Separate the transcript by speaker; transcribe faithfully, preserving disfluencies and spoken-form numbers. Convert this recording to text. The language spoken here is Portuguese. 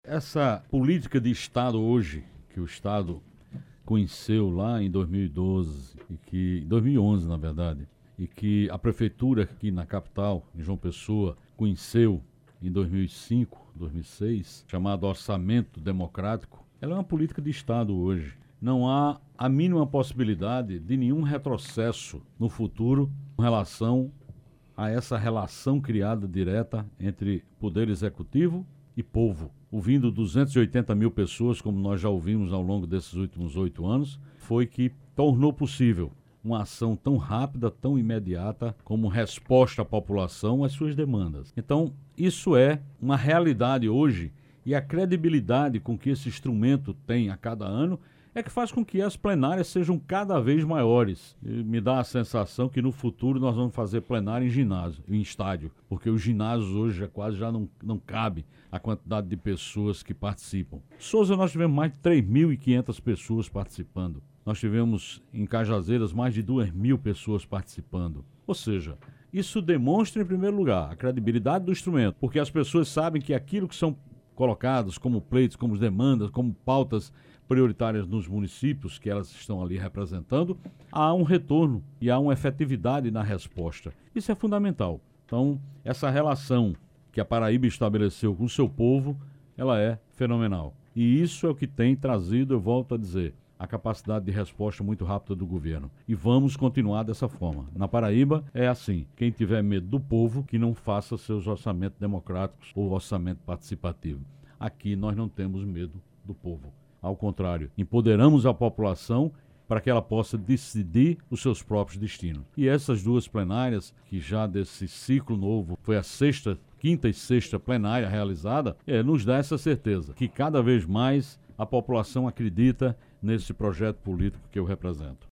Speaker 1: essa política de Estado hoje, que o Estado conheceu lá em dois mil e doze, e que, em dois mil e onze, na verdade, e que a prefeitura aqui na capital, em João Pessoa, conheceu em dois mil e cinco, dois mil e seis, chamado Orçamento Democrático, ela é uma política de Estado hoje. Não há a mínima possibilidade de nenhum retrocesso no futuro com relação a essa relação criada direta entre poder executivo e povo. Ouvindo duzentas e oitenta mil pessoas, como nós já ouvimos ao longo desses últimos oito anos, foi que tornou possível uma ação tão rápida, tão imediata, como resposta à população às suas demandas. Então, isso é uma realidade hoje, e a credibilidade com que esse instrumento tem a cada ano é que faz com que as plenárias sejam cada vez maiores. E me dá a sensação que no futuro nós vamos fazer plenária em ginásio, em estádio, porque os ginásios hoje já quase já não, não cabe a quantidade de pessoas que participam. Souza, nós tivemos mais de três mil e quinhentas pessoas participando. Nós tivemos em Cajazeiras mais de duas mil pessoas participando. Ou seja, isso demonstra, em primeiro lugar, a credibilidade do instrumento, porque as pessoas sabem que aquilo que são colocados como pleitos, como demandas, como pautas prioritárias nos municípios que elas estão ali representando, há um retorno e há uma efetividade na resposta. Isso é fundamental. Então, essa relação que a Paraíba estabeleceu com o seu povo, ela é fenomenal. E isso é o que tem trazido, eu volto a dizer, a capacidade de resposta muito rápida do governo. E vamos continuar dessa forma. Na Paraíba é assim, quem tiver medo do povo, que não faça seus orçamentos democráticos ou orçamento participativo. Aqui nós não temos medo do povo. Ao contrário, empoderamos a população para que ela possa decidir os seus próprios destinos. E essas duas plenárias, que já desse ciclo novo, foi a sexta, quinta e sexta plenária realizada, é, nos dá essa certeza que cada vez mais a população acredita nesse projeto político que eu represento.